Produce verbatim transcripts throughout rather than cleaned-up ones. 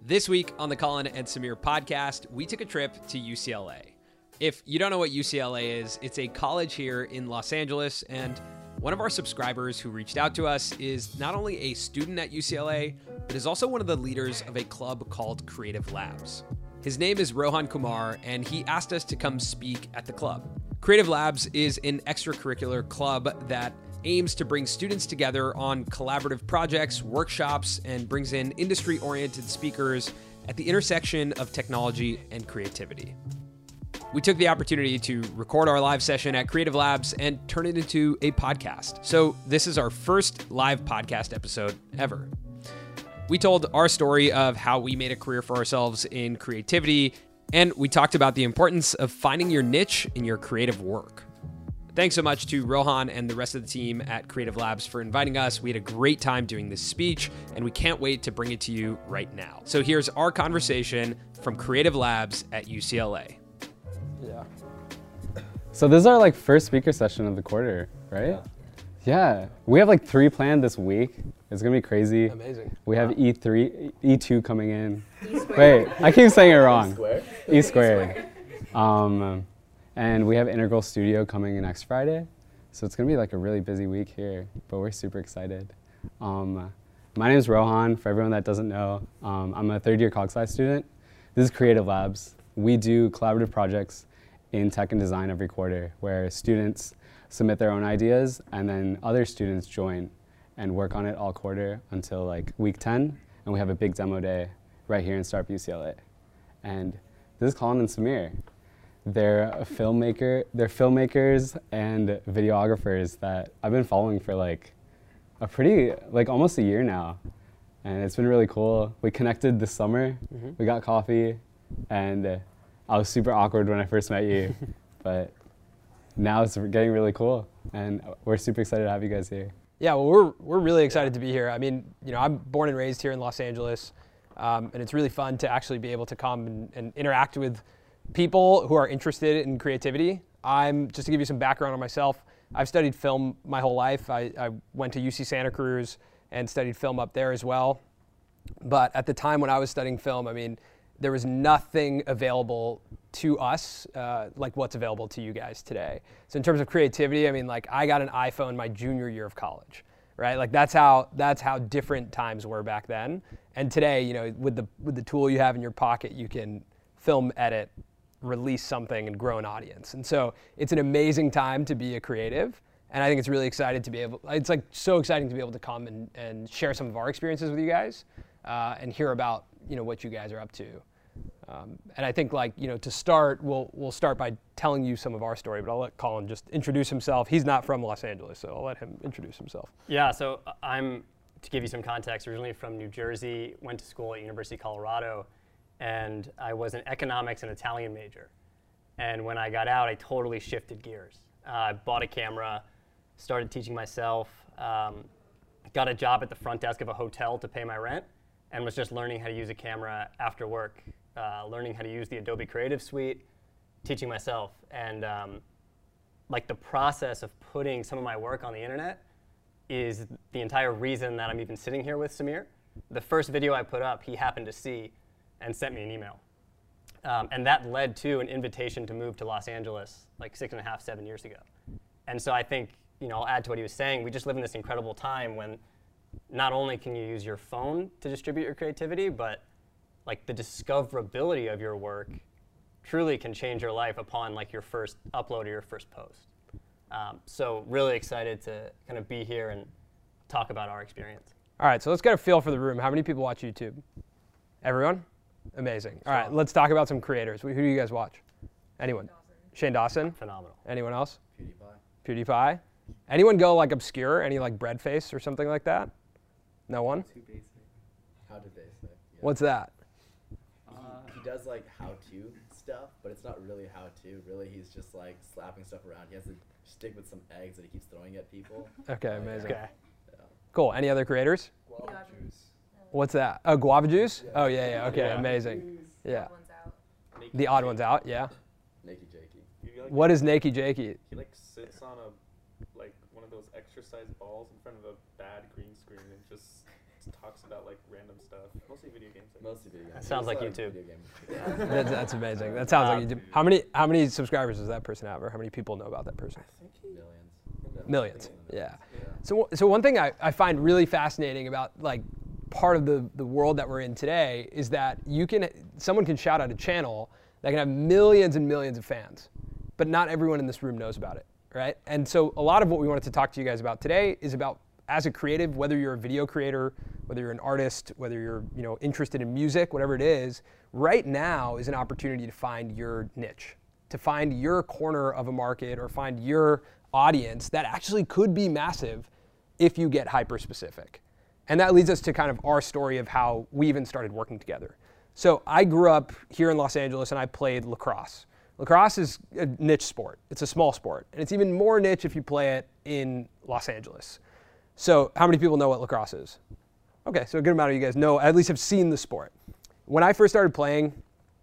This week on the Colin and Samir podcast, we took a trip to U C L A. If you don't know what U C L A is, it's a college here in Los Angeles, and one of our subscribers who reached out to us is not only a student at U C L A, but is also one of the leaders of a club called Creative Labs. His name is Rohan Kumar, and he asked us to come speak at the club. Creative Labs is an extracurricular club that aims to bring students together on collaborative projects, workshops, and brings in industry-oriented speakers at the intersection of technology and creativity. We took the opportunity to record our live session at Creative Labs and turn it into a podcast. So this is our first live podcast episode ever. We told our story of how we made a career for ourselves in creativity, and we talked about the importance of finding your niche in your creative work. Thanks so much to Rohan and the rest of the team at Creative Labs for inviting us. We had a great time doing this speech, and we can't wait to bring it to you right now. So here's our conversation from Creative Labs at U C L A. Yeah. So this is our like first speaker session of the quarter, right? Yeah. Yeah. We have like three planned this week. It's gonna be crazy. Amazing. We have Wow. E three, E two coming in. E squared. Wait, I keep saying it wrong. E squared. E squared. Um, and we have Integral Studio coming in next Friday. So it's gonna be like a really busy week here, but we're super excited. Um, my name is Rohan, for everyone that doesn't know. Um, I'm a third year CogSci student. This is Creative Labs. We do collaborative projects in tech and design every quarter where students submit their own ideas and then other students join and work on it all quarter until like week ten, and we have a big demo day right here in Startup U C L A. And this is Colin and Samir. They're a filmmaker, they're filmmakers and videographers that I've been following for like a pretty, like almost a year now. And it's been really cool. We connected this summer, Mm-hmm. we got coffee, and uh, I was super awkward when I first met you, but now it's getting really cool. And we're super excited to have you guys here. Yeah, well, we're we're really excited to be here. I mean, you know, I'm born and raised here in Los Angeles, um, and it's really fun to actually be able to come and, and interact with people who are interested in creativity. I'm just to give you some background on myself. I've studied film my whole life. I, I went to U C Santa Cruz and studied film up there as well. But at the time when I was studying film, I mean, there was nothing available to us uh, like what's available to you guys today. So in terms of creativity, I mean, like I got an iPhone my junior year of college, right? Like that's how that's how different times were back then. And today, you know, with the with the tool you have in your pocket, you can film, edit, release something, and grow an audience. And so it's an amazing time to be a creative. And I think it's really excited to be able. It's like so exciting to be able to come and, and share some of our experiences with you guys uh, and hear about you know what you guys are up to. Um, and I think like, you know, to start, we'll we'll start by telling you some of our story, but I'll let Colin just introduce himself. He's not from Los Angeles, so I'll let him introduce himself. Yeah, so I'm, to give you some context, originally from New Jersey, went to school at University of Colorado, and I was an economics and Italian major. And when I got out, I totally shifted gears. Uh, I bought a camera, started teaching myself, um, got a job at the front desk of a hotel to pay my rent, and was just learning how to use a camera after work. Uh, learning how to use the Adobe Creative Suite, teaching myself. And um, like the process of putting some of my work on the internet is the entire reason that I'm even sitting here with Samir. The first video I put up, he happened to see and sent me an email. Um, and that led to an invitation to move to Los Angeles like six and a half, seven years ago. And so I think, you know, I'll add to what he was saying, we just live in this incredible time when not only can you use your phone to distribute your creativity, but like the discoverability of your work truly can change your life upon like your first upload or your first post. Um, so really excited to kind of be here and talk about our experience. All right, so let's get a feel for the room. How many people watch YouTube? Everyone? Amazing. All right, let's talk about some creators. Who do you guys watch? Anyone? Shane Dawson? Phenomenal. Anyone else? PewDiePie. PewDiePie? Anyone go like obscure? Any like Breadface or something like that? No one? Too basic. How to basic. Yeah. What's that? He, he does like how-to stuff, but it's not really how-to. Really, he's just like slapping stuff around. He has to stick with some eggs that he keeps throwing at people. Okay, amazing. Okay. Yeah. Cool. Any other creators? Guava juice. What's that? Oh, guava juice? Oh, yeah, yeah. Okay, Yeah. amazing. Yeah. Odd ones out. The odd one's out, yeah. Naked Jakey. He, like, What is Naked Jakey? He like sits on a like one of those exercise balls in front of a bad green screen and just talks about like random stuff, mostly video games. I guess. Mostly video games. That sounds like It's a YouTube. video game. Yeah. That's, that's amazing. That sounds Um, like you do. How many how many subscribers does that person have, or how many people know about that person? I think he, Millions. Millions. Definitely Yeah. yeah. So so one thing I, I find really fascinating about like part of the the world that we're in today is that you can someone can shout out a channel that can have millions and millions of fans, but not everyone in this room knows about it, right? And so a lot of what we wanted to talk to you guys about today is about, as a creative, whether you're a video creator, whether you're an artist, whether you're you know interested in music, whatever it is, right now is an opportunity to find your niche, to find your corner of a market or find your audience that actually could be massive if you get hyper specific. And that leads us to kind of our story of how we even started working together. So I grew up here in Los Angeles and I played lacrosse. Lacrosse is a niche sport. It's a small sport. And it's even more niche if you play it in Los Angeles. So how many people know what lacrosse is? Okay, so a good amount of you guys know, at least have seen the sport. When I first started playing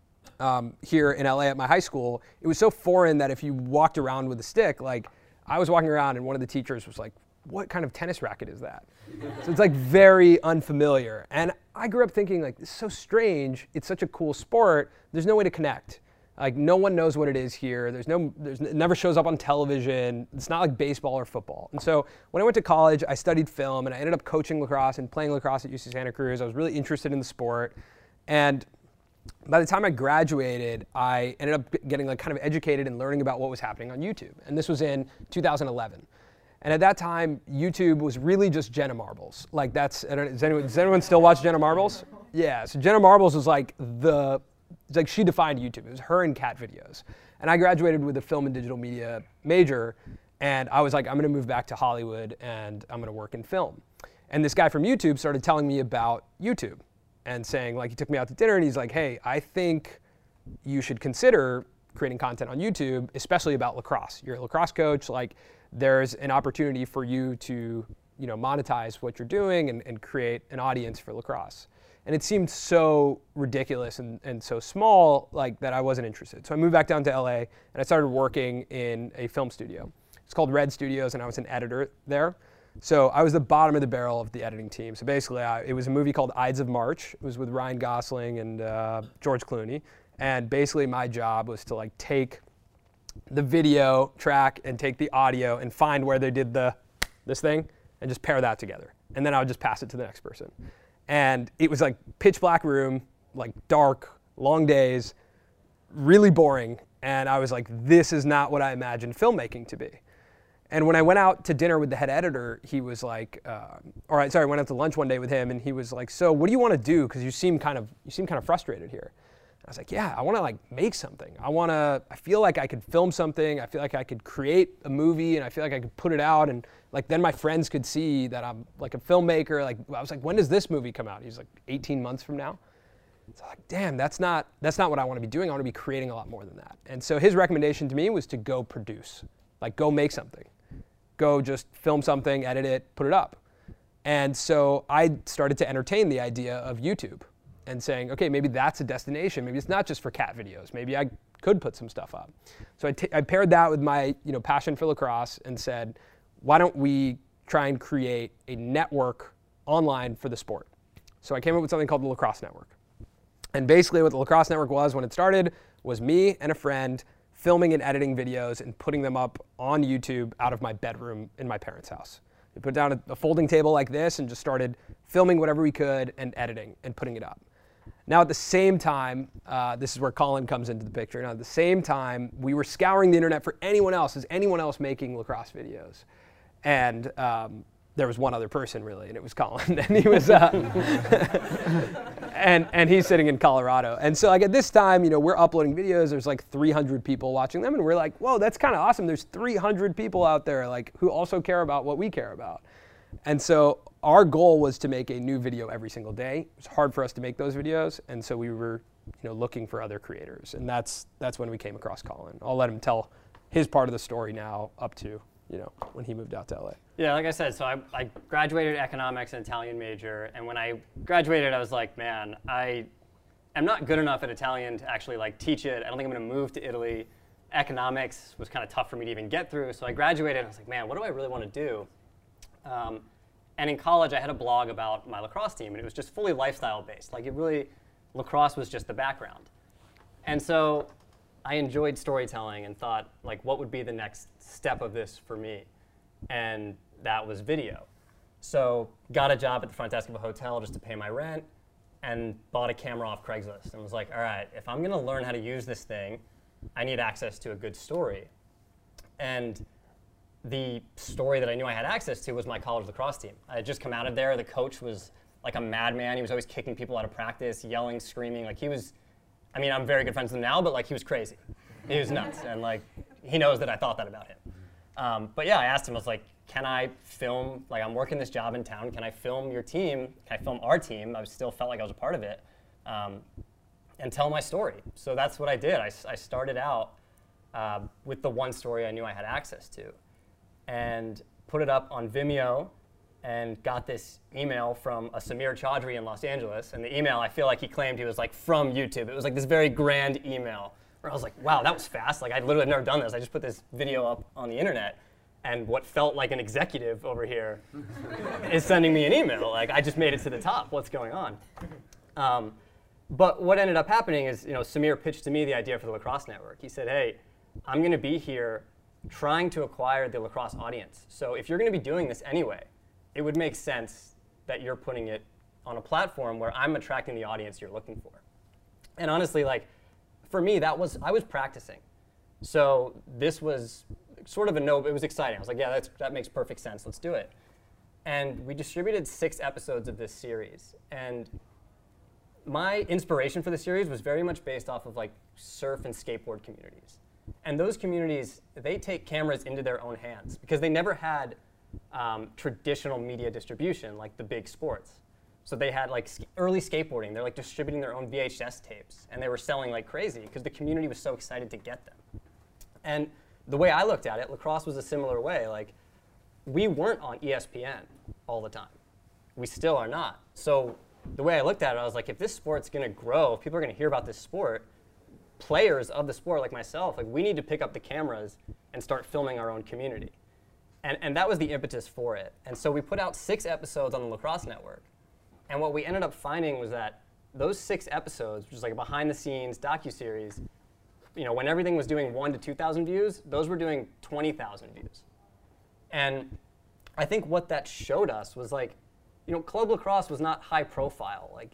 um, here in L A at my high school, it was so foreign that if you walked around with a stick, like I was walking around and one of the teachers was like, what kind of tennis racket is that? So it's like very unfamiliar. And I grew up thinking like, this is so strange. It's such a cool sport. There's no way to connect. Like no one knows what it is here. There's no, there's, it never shows up on television. It's not like baseball or football. And so when I went to college, I studied film and I ended up coaching lacrosse and playing lacrosse at U C Santa Cruz. I was really interested in the sport. And by the time I graduated, I ended up getting like kind of educated and learning about what was happening on YouTube. And this was in two thousand eleven. And at that time, YouTube was really just Jenna Marbles. Like that's, I don't, does, anyone, does anyone still watch Jenna Marbles? Yeah, so Jenna Marbles was like the, it's like she defined YouTube. It was her and cat videos. And I graduated with a film and digital media major, and I was like, I'm gonna move back to Hollywood and I'm gonna work in film. And this guy from YouTube started telling me about YouTube and saying, like, he took me out to dinner and he's like, hey, I think you should consider creating content on YouTube, especially about lacrosse. You're a lacrosse coach, like, there's an opportunity for you to, you know, monetize what you're doing and, and create an audience for lacrosse. And it seemed so ridiculous and, and so small, like, that I wasn't interested. So I moved back down to L A and I started working in a film studio. It's called Red Studios, and I was an editor there. So I was the bottom of the barrel of the editing team. So basically, I, it was a movie called Ides of March. It was with Ryan Gosling and uh, George Clooney. And basically, my job was to like take the video track and take the audio and find where they did the this thing and just pair that together. And then I would just pass it to the next person. And it was like pitch black room, like dark, long days, really boring. And I was like, this is not what I imagined filmmaking to be. And when I went out to dinner with the head editor, he was like, uh, all right, sorry, I went out to lunch one day with him and he was like, so what do you want to do? Because you seem kind of, you seem kind of frustrated here. I was like, yeah, I want to like make something. I want to, I feel like I could film something. I feel like I could create a movie and I feel like I could put it out and like then my friends could see that I'm like a filmmaker. Like I was like, when does this movie come out? He's like eighteen months from now. So I'm like, damn, that's not, that's not what I want to be doing. I want to be creating a lot more than that. And so his recommendation to me was to go produce, like go make something. Go just film something, edit it, put it up. And so I started to entertain the idea of YouTube and saying, okay, maybe that's a destination. Maybe it's not just for cat videos. Maybe I could put some stuff up. So I, t- I paired that with my you know, passion for lacrosse and said, why don't we try and create a network online for the sport? So I came up with something called the Lacrosse Network. And basically what the Lacrosse Network was when it started was me and a friend filming and editing videos and putting them up on YouTube out of my bedroom in my parents' house. We put down a, a folding table like this and just started filming whatever we could and editing and putting it up. Now at the same time, uh, this is where Colin comes into the picture. Now at the same time, we were scouring the internet for anyone else. Is anyone else making lacrosse videos? And um, there was one other person really, and it was Colin. And he was, uh, and and he's sitting in Colorado. And so like at this time, you know, we're uploading videos. There's like three hundred people watching them, and we're like, whoa, that's kind of awesome. There's three hundred people out there like who also care about what we care about. And so our goal was to make a new video every single day. It was hard for us to make those videos, and so we were, you know, looking for other creators, and that's that's when we came across Colin. I'll let him tell his part of the story now, up to you know when he moved out to L A. Yeah, like I said, so I, I graduated economics and Italian major, and when I graduated, I was like, man, I am not good enough at Italian to actually like teach it. I don't think I'm going to move to Italy. Economics was kind of tough for me to even get through, so I graduated, and I was like, man, what do I really want to do? Um, And in college, I had a blog about my lacrosse team, and it was just fully lifestyle based. Like it really, lacrosse was just the background. And so I enjoyed storytelling and thought, like, what would be the next step of this for me? And that was video. So got a job at the front desk of a hotel just to pay my rent, and bought a camera off Craigslist and was like, all right, if I'm gonna learn how to use this thing, I need access to a good story. And the story that I knew I had access to was my college lacrosse team. I had just come out of there. The coach was like a madman. He was always kicking people out of practice, yelling, screaming. Like he was, I mean, I'm very good friends with him now, but like he was crazy. He was nuts. And like, he knows that I thought that about him. Um, but yeah, I asked him, I was like, can I film, like I'm working this job in town, can I film your team? Can I film our team? I still felt like I was a part of it. Um, and tell my story. So that's what I did. I, I started out uh, with the one story I knew I had access to, and put it up on Vimeo, and got this email from a Samir Chaudhry in Los Angeles. And the email, I feel like he claimed he was like from YouTube. It was like this very grand email where I was like, wow, that was fast. Like I literally have never done this. I just put this video up on the internet, and what felt like an executive over here is sending me an email. Like I just made it to the top. What's going on? Um, but what ended up happening is, you know, Samir pitched to me the idea for the Lacrosse Network. He said, hey, I'm going to be here trying to acquire the lacrosse audience. So if you're going to be doing this anyway, it would make sense that you're putting it on a platform where I'm attracting the audience you're looking for. And honestly, like for me, that was, I was practicing. So this was sort of a no, it was exciting. I was like, yeah, that's, that makes perfect sense. Let's do it. And we distributed six episodes of this series. And my inspiration for the series was very much based off of like surf and skateboard communities. And those communities, they take cameras into their own hands because they never had um, traditional media distribution like the big sports. So they had like sk early skateboarding. They're like distributing their own V H S tapes, and they were selling like crazy because the community was so excited to get them. And the way I looked at it, lacrosse was a similar way. Like we weren't on E S P N all the time. We still are not. So the way I looked at it, I was like, if this sport's going to grow, if people are going to hear about this sport, players of the sport like myself, like we need to pick up the cameras and start filming our own community. And, and that was the impetus for it. And so we put out six episodes on the Lacrosse Network. And what we ended up finding was that those six episodes, which is like a behind-the-scenes docuseries, you know, when everything was doing one to two thousand views, those were doing twenty thousand views. And I think what that showed us was like, you know, club lacrosse was not high profile. Like,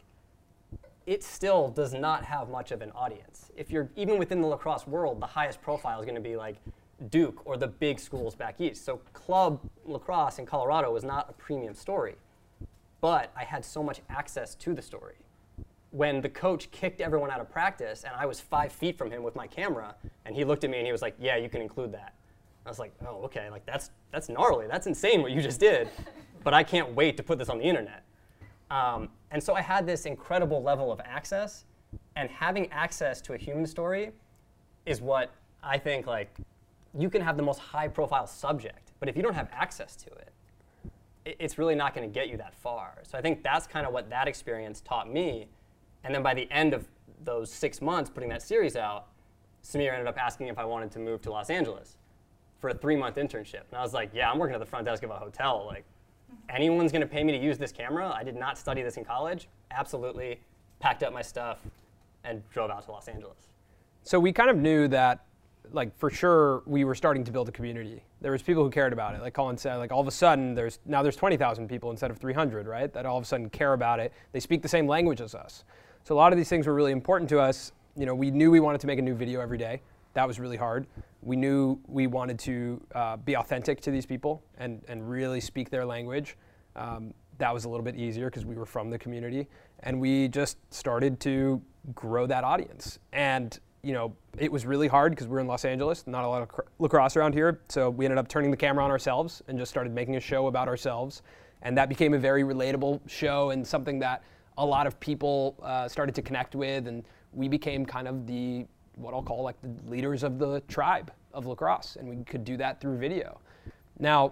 it still does not have much of an audience. If you're even within the lacrosse world, the highest profile is going to be like Duke or the big schools back east. So club lacrosse in Colorado was not a premium story. But I had so much access to the story. When the coach kicked everyone out of practice and I was five feet from him with my camera, and he looked at me and he was like, yeah, you can include that. I was like, oh, okay, like that's, that's gnarly. That's insane what you just did. But I can't wait to put this on the internet. Um, and so I had this incredible level of access, and having access to a human story is what I think, like, you can have the most high profile subject, but if you don't have access to it, it it's really not going to get you that far. So I think that's kind of what that experience taught me. And then by the end of those six months putting that series out, Samir ended up asking if I wanted to move to Los Angeles for a three-month internship. And I was like, yeah, I'm working at the front desk of a hotel. Like, anyone's going to pay me to use this camera? I did not study this in college. Absolutely. Packed up my stuff and drove out to Los Angeles. So we kind of knew that, like, for sure we were starting to build a community. There was people who cared about it. Like Colin said, like all of a sudden there's now there's twenty thousand people instead of three hundred, right? That all of a sudden care about it. They speak the same language as us. So a lot of these things were really important to us. You know, we knew we wanted to make a new video every day. That was really hard. We knew we wanted to uh, be authentic to these people and, and really speak their language. Um, that was a little bit easier because we were from the community. And we just started to grow that audience. And, you know, it was really hard because we're in Los Angeles, not a lot of lacrosse around here. So we ended up turning the camera on ourselves and just started making a show about ourselves. And that became a very relatable show and something that a lot of people uh, started to connect with. And we became kind of the, what I'll call like the leaders of the tribe of lacrosse. And we could do that through video. Now,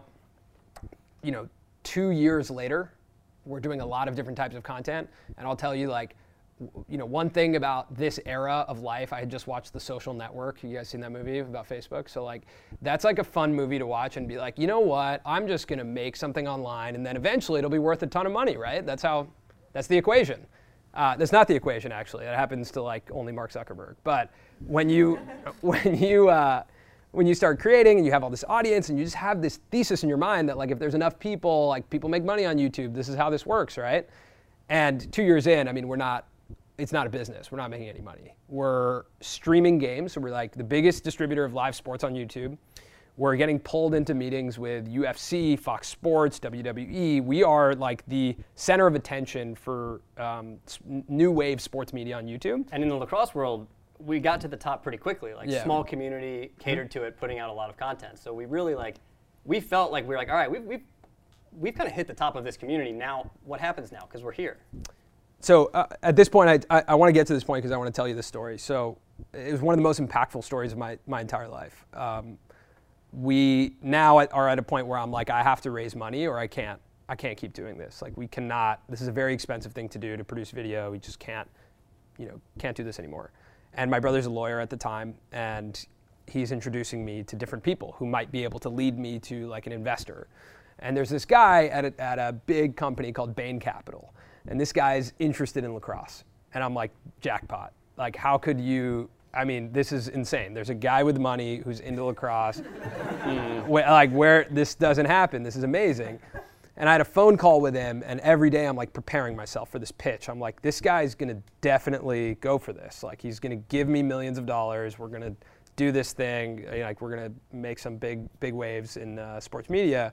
you know, two years later, we're doing a lot of different types of content. And I'll tell you, like, you know, one thing about this era of life, I had just watched The Social Network. You guys seen that movie about Facebook? So like, that's like a fun movie to watch and be like, you know what? I'm just gonna make something online, and then eventually it'll be worth a ton of money, right? That's how, that's the equation. Uh, that's not the equation, actually. That happens to like only Mark Zuckerberg. But when you, when you, uh, when you start creating and you have all this audience and you just have this thesis in your mind that like if there's enough people, like people make money on YouTube, this is how this works, right? And two years in, I mean, we're not, it's not a business. We're not making any money. We're streaming games, so we're like the biggest distributor of live sports on YouTube. We're getting pulled into meetings with U F C, Fox Sports, W W E. We are like the center of attention for um, new wave sports media on YouTube. And in the lacrosse world, we got to the top pretty quickly. Like Yeah. small community, catered to it, putting out a lot of content. So we really like, we felt like we were like, all right, we've, we've, we've kind of hit the top of this community. Now, what happens now? Because we're here. So uh, at this point, I, I, I want to get to this point because I want to tell you this story. So it was one of the most impactful stories of my, my entire life. Um, we now at, are at a point where I'm like, I have to raise money or I can't. I can't keep doing this. Like we cannot, this is a very expensive thing to do to produce video. We just can't, you know, can't do this anymore. And my brother's a lawyer at the time, and he's introducing me to different people who might be able to lead me to like an investor. And there's this guy at a, at a big company called Bain Capital. And this guy's interested in lacrosse. And I'm like, jackpot. Like, how could you, I mean, this is insane. There's a guy with money who's into lacrosse. mm, wh- like, where this doesn't happen. This is amazing. And I had a phone call with him, and every day I'm like preparing myself for this pitch. I'm like, this guy's gonna definitely go for this. Like, he's gonna give me millions of dollars. We're gonna do this thing. Like, we're gonna make some big, big waves in uh, sports media.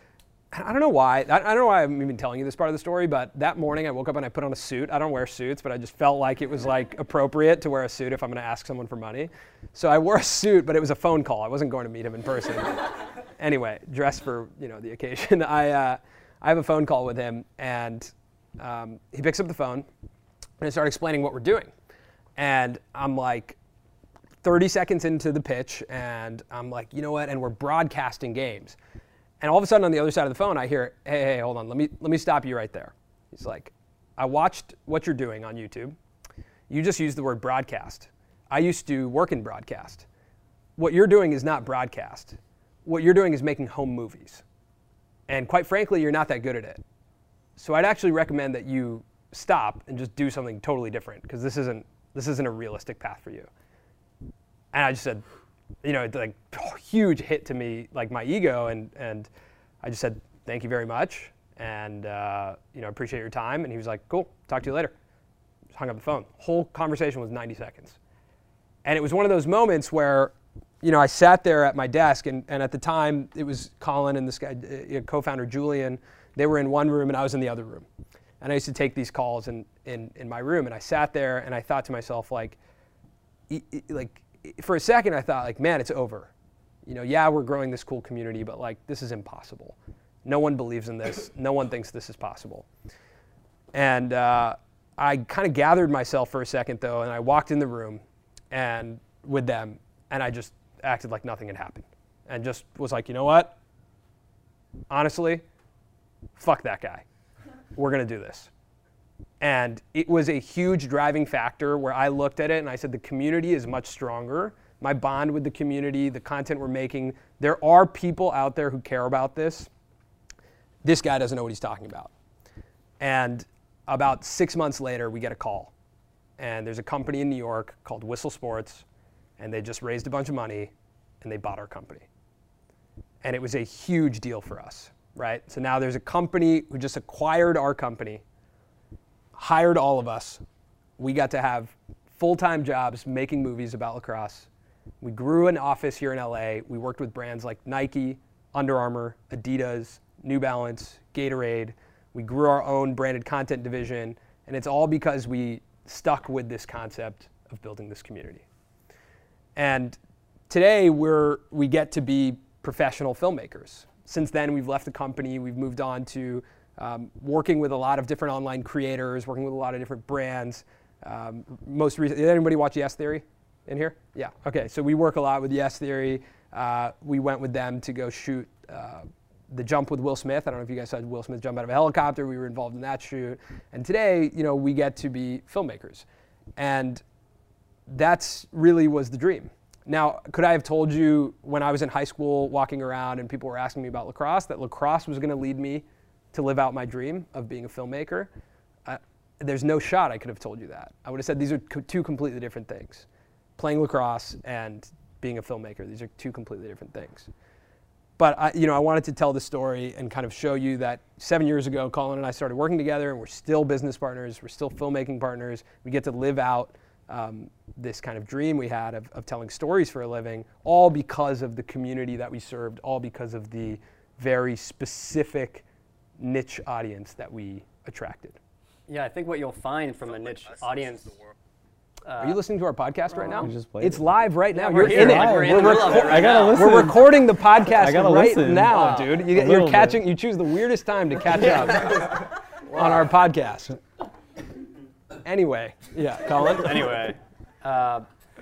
I don't know why. I don't know why I'm even telling you this part of the story, but that morning I woke up and I put on a suit. I don't wear suits, but I just felt like it was like appropriate to wear a suit if I'm going to ask someone for money. So I wore a suit, but it was a phone call. I wasn't going to meet him in person. Anyway, dressed for you know the occasion. I uh, I have a phone call with him, and um, he picks up the phone, and I start explaining what we're doing, and I'm like thirty seconds into the pitch, and I'm like, you know what? And we're broadcasting games. And all of a sudden on the other side of the phone, I hear, hey, hey, hold on, let me let me stop you right there. He's like, I watched what you're doing on YouTube. You just used the word broadcast. I used to work in broadcast. What you're doing is not broadcast. What you're doing is making home movies. And quite frankly, you're not that good at it. So I'd actually recommend that you stop and just do something totally different, because this isn't this isn't a realistic path for you. And I just said, you know, it's like a huge hit to me, like my ego, and and I just said, thank you very much, and uh, you know, appreciate your time. And he was like, cool, talk to you later. Just hung up the phone. Whole conversation was ninety seconds. And it was one of those moments where, you know, I sat there at my desk, and, and at the time it was Colin and this guy, uh, co-founder Julian. They were in one room and I was in the other room. And I used to take these calls in, in, in my room, and I sat there and I thought to myself, like, e- e- like, for a second I thought, like, man, it's over. You know, yeah, we're growing this cool community, but like, this is impossible. No one believes in this. No one thinks this is possible. And uh, I kind of gathered myself for a second though, and I walked in the room and with them, and I just acted like nothing had happened. And just was like, you know what? Honestly, fuck that guy. We're gonna do this. And it was a huge driving factor where I looked at it and I said, the community is much stronger. My bond with the community, the content we're making, there are people out there who care about this. This guy doesn't know what he's talking about. And about six months later, we get a call. And there's a company in New York called Whistle Sports, and they just raised a bunch of money and they bought our company. And it was a huge deal for us, right? So now there's a company who just acquired our company, hired all of us. We got to have full-time jobs making movies about lacrosse. We grew an office here in L A. We worked with brands like Nike, Under Armour, Adidas, New Balance, Gatorade. We grew our own branded content division, and it's all because we stuck with this concept of building this community. And today we're we get to be professional filmmakers. Since then, we've left the company. We've moved on to Um, working with a lot of different online creators, working with a lot of different brands. Um, most recently, did anybody watch Yes Theory in here? Yeah, okay, so we work a lot with Yes Theory. Uh, we went with them to go shoot uh, the jump with Will Smith. I don't know if you guys saw Will Smith jump out of a helicopter. We were involved in that shoot. And today, you know, we get to be filmmakers. And that's really was the dream. Now, could I have told you when I was in high school walking around and people were asking me about lacrosse that lacrosse was going to lead me to live out my dream of being a filmmaker? Uh, there's no shot I could have told you that. I would have said these are co- two completely different things. Playing lacrosse and being a filmmaker, these are two completely different things. But I, you know, I wanted to tell the story and kind of show you that seven years ago, Colin and I started working together, and we're still business partners. We're still filmmaking partners. We get to live out um, this kind of dream we had of, of telling stories for a living, all because of the community that we served, all because of the very specific niche audience that we attracted. Yeah, I think what you'll find from a niche audience. Are you listening to our podcast right now? We just played It's it. live right now. we're You're here. in it. We're in the We're middle of it reco- right I gotta now. listen. We're recording the podcast I gotta right listen. now, Wow. dude. A You, you're little catching. bit. You choose the weirdest time to catch up on our podcast. Anyway, yeah, Colin. Anyway, uh,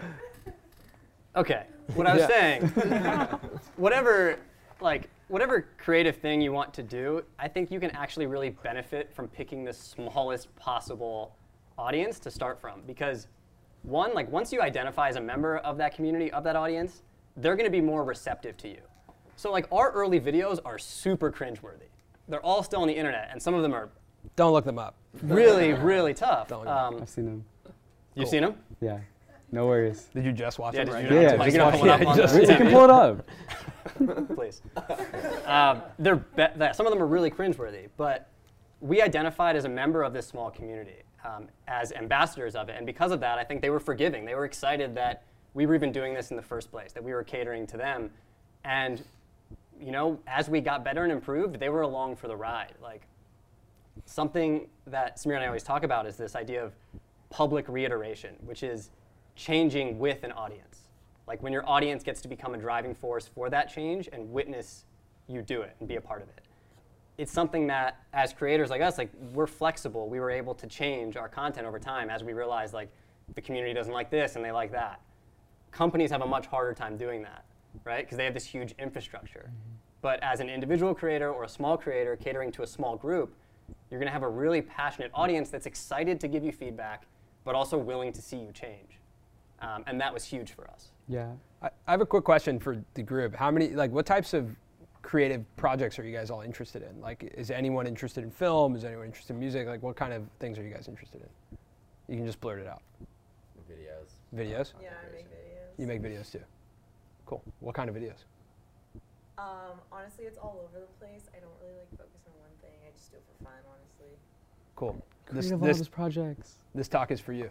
okay. What I was Yeah. saying, whatever, like, whatever creative thing you want to do, I think you can actually really benefit from picking the smallest possible audience to start from. Because one, like, once you identify as a member of that community, of that audience, they're going to be more receptive to you. So, like, our early videos are super cringeworthy. They're all still on the internet, and some of them are Don't look them up. really, really tough. Don't. Um, I've seen them. you've seen them? Yeah. No worries. Did you just watch Yeah, them did right you now? not- Yeah, are you just gonna watch pull it up it. on Just- the You T V? can pull it up. Please. Um, they're be- that, some of them are really cringeworthy, but we identified as a member of this small community, um, as ambassadors of it, and because of that, I think they were forgiving. They were excited that we were even doing this in the first place, that we were catering to them, and you know, as we got better and improved, they were along for the ride. Like, something that Samir and I always talk about is this idea of public reiteration, which is changing with an audience. Like, when your audience gets to become a driving force for that change and witness you do it and be a part of it. It's something that, as creators like us, like, we're flexible. We were able to change our content over time as we realized, like, the community doesn't like this and they like that. Companies have a much harder time doing that, right? Because they have this huge infrastructure. Mm-hmm. But as an individual creator or a small creator catering to a small group, you're going to have a really passionate audience that's excited to give you feedback, but also willing to see you change. Um, and that was huge for us. Yeah. I, I have a quick question for the group. How many, like, what types of creative projects are you guys all interested in? Like, is anyone interested in film? Is anyone interested in music? Like, what kind of things are you guys interested in? You can just blurt it out. Videos. Videos? Yeah, I make videos. You make videos too. Cool. What kind of videos? Um, honestly, it's all over the place. I don't really like focus on one thing. I just do it for fun, honestly. Cool. This, Creative this, office projects. this talk is for you.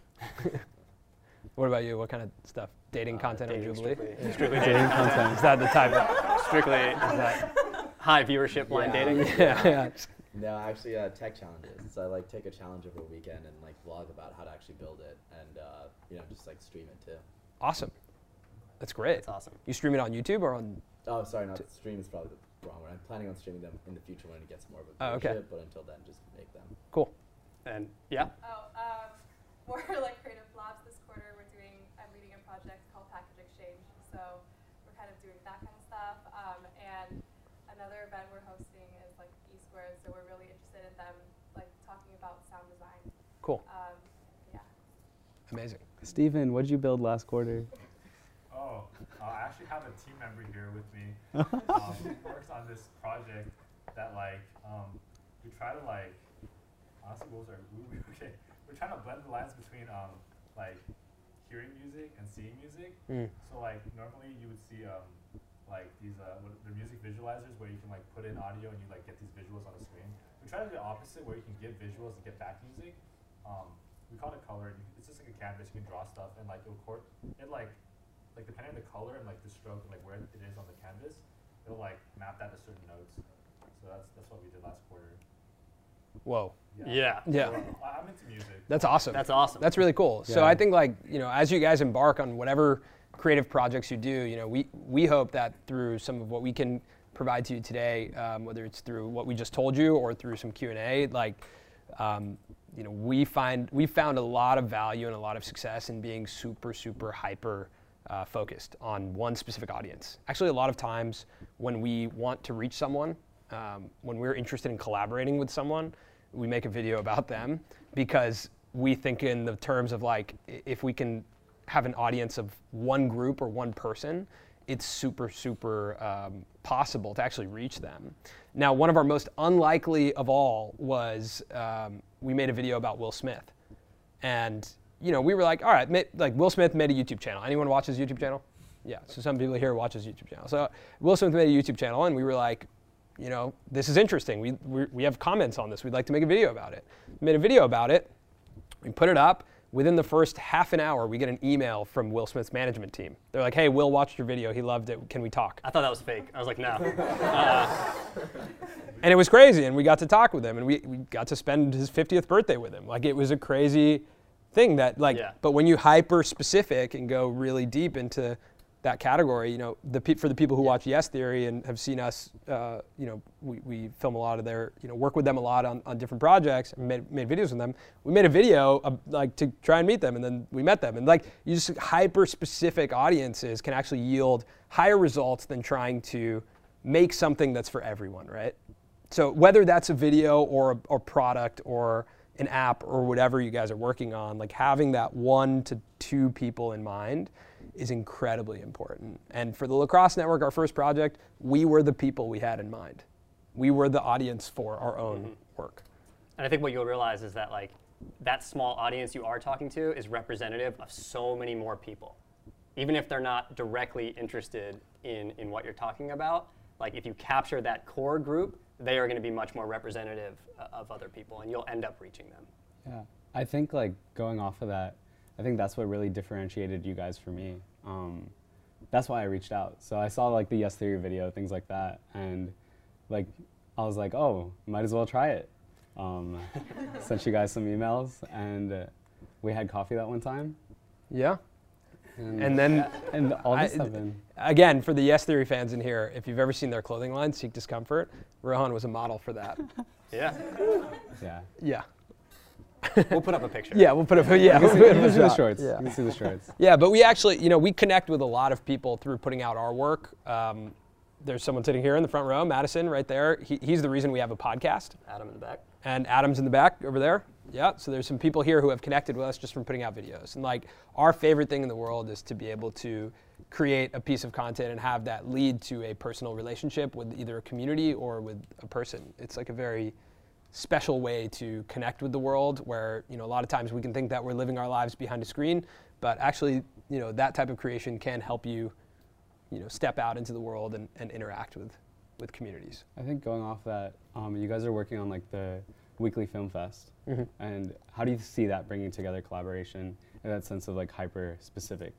What about you? What kind of stuff? Dating Uh, content dating, on Jubilee? strictly- Yeah. strictly Dating dating. content. Is that the type of, Strictly is that high viewership blind Yeah. dating. yeah, yeah. No, actually, uh, tech challenges. So I like take a challenge over a weekend and like vlog about how to actually build it, and uh, you know, just like stream it too. Awesome. That's great. That's awesome. You stream it on YouTube or on? Oh, sorry, not stream is probably the wrong word. I'm planning on streaming them in the future when it gets more of a Oh, okay. viewership, but until then, just make them. Cool. And yeah, Oh, um, for like Creative Labs this quarter, we're doing, I'm leading a project called Package Exchange. So we're kind of doing that kind of stuff. Um, and another event we're hosting is like eSquares. So we're really interested in them, like talking about sound design. Cool. Um, yeah. Amazing. Steven, what did you build last quarter? Oh, uh, I actually have a team member here with me um, who works on this project that like um, we try to like honestly what was our we, we, okay we're trying to blend the lines between um, like hearing music and seeing music. Mm. So like normally you would see um, like these uh, what, they're music visualizers where you can like put in audio and you like get these visuals on the screen. We try to do the opposite where you can give visuals and get back music. Um, we call it color. It's just like a canvas. You can draw stuff and like it'll court it like. Like depending on the color and like the stroke and like where it is on the canvas, it'll like map that to certain notes. So that's that's what we did last quarter. Whoa. yeah, Yeah. So, I- I'm into music. That's awesome. that's awesome. That's really cool. So Yeah. I think, like, you know, as you guys embark on whatever creative projects you do, you know, we we hope that through some of what we can provide to you today, um, whether it's through what we just told you or through some Q and A, like, um, you know, we find we found a lot of value and a lot of success in being super super hyper uh, focused on one specific audience. Actually, a lot of times when we want to reach someone, um, when we're interested in collaborating with someone, we make a video about them because we think in the terms of like, if we can have an audience of one group or one person, it's super, super um, possible to actually reach them. Now, one of our most unlikely of all was um, we made a video about Will Smith. And you know, we were like, all right, ma- like Will Smith made a YouTube channel. Anyone watch his YouTube channel? Yeah, so some people here watch his YouTube channel. So Will Smith made a YouTube channel, and we were like, you know, this is interesting. We, we, we have comments on this. We'd like to make a video about it. We made a video about it. We put it up. Within the first half an hour, we get an email from Will Smith's management team. They're like, hey, Will watched your video. He loved it. Can we talk? I thought that was fake. I was like, no. uh, and it was crazy, and we got to talk with him, and we, we got to spend his fiftieth birthday with him. Like, it was a crazy thing that, like, Yeah. but when you hyper specific and go really deep into that category, you know, the pe- for the people who watch Yes Theory and have seen us, uh, you know, we, we film a lot of their, you know, work with them a lot on, on different projects and made, made videos with them. We made a video of, like, to try and meet them, and then we met them. And like, you just hyper specific audiences can actually yield higher results than trying to make something that's for everyone, right? So whether that's a video or a or product or an app or whatever you guys are working on, like having that one to two people in mind is incredibly important. And for the Lacrosse Network, our first project, we were the people we had in mind. We were the audience for our own Mm-hmm. work. And I think what you'll realize is that like that small audience you are talking to is representative of so many more people. Even if they're not directly interested in, in what you're talking about, like if you capture that core group, they are going to be much more representative uh, of other people, and you'll end up reaching them. Yeah, I think like going off of that, I think that's what really differentiated you guys for me. Um, that's why I reached out. So I saw like the Yes Theory video, things like that, and like I was like, oh, might as well try it. Um, sent you guys some emails, and uh, we had coffee that one time. Yeah. And, And then, and all this I- stuff. And again, for the Yes Theory fans in here, if you've ever seen their clothing line, Seek Discomfort, Rohan was a model for that. Yeah. yeah, Yeah. We'll put up a picture. Yeah, we'll put a, yeah, you we'll can see, put you can a see the shot. shorts. Yeah. You can see the shorts. Yeah, but we actually, you know, we connect with a lot of people through putting out our work. Um, there's someone sitting here in the front row, Madison, right there. He, he's the reason we have a podcast. Adam in the back. And Adam's in the back over there. Yeah, so there's some people here who have connected with us just from putting out videos. And like, our favorite thing in the world is to be able to create a piece of content and have that lead to a personal relationship with either a community or with a person. It's like a very special way to connect with the world, where, you know, a lot of times we can think that we're living our lives behind a screen, but actually, you know, that type of creation can help you, you know, step out into the world and, and interact with, with communities. I think going off that, um, you guys are working on like the weekly film fest, Mm-hmm. and how do you see that bringing together collaboration and that sense of like hyper specific?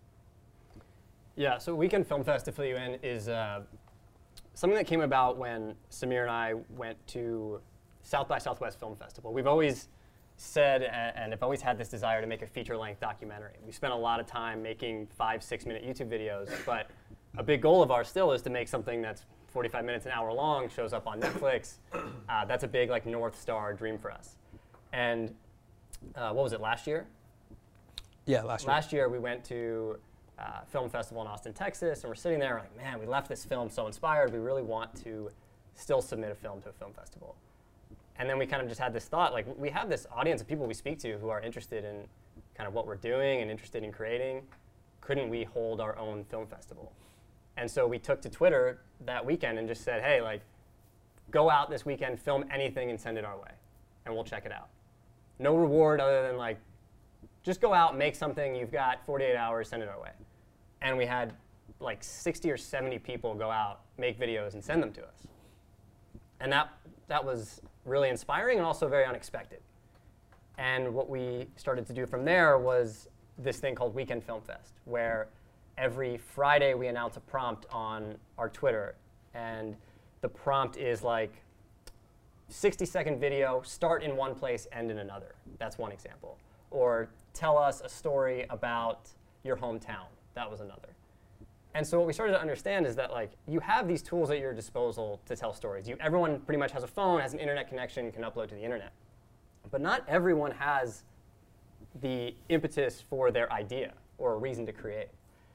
Yeah, so Weekend Film Fest, to fill you in, is uh, something that came about when Samir and I went to South by Southwest Film Festival. We've always said and, and have always had this desire to make a feature-length documentary. We spent a lot of time making five, six-minute YouTube videos, but a big goal of ours still is to make something that's forty-five minutes, an hour long, shows up on Netflix. Uh, that's a big like North Star dream for us. And uh, what was it, last year? Yeah, last year. Last year we went to uh, Film Festival in Austin, Texas, and we're sitting there like, man, we left this film so inspired. We really want to still submit a film to a film festival. And then we kind of just had this thought, like we have this audience of people we speak to who are interested in kind of what we're doing and interested in creating. Couldn't we hold our own film festival? And so we took to Twitter that weekend and just said, hey, like, go out this weekend, film anything and send it our way, and we'll check it out. No reward other than like, just go out, make something, you've got forty-eight hours, send it our way. And we had like sixty or seventy people go out, make videos, and send them to us. And that, that was really inspiring and also very unexpected. And what we started to do from there was this thing called Weekend Film Fest, where every Friday we announce a prompt on our Twitter. And the prompt is like, sixty second video, start in one place, end in another. That's one example. Or tell us a story about your hometown. That was another. And so what we started to understand is that like you have these tools at your disposal to tell stories. You, everyone pretty much has a phone, has an internet connection, can upload to the internet. But not everyone has the impetus for their idea or a reason to create.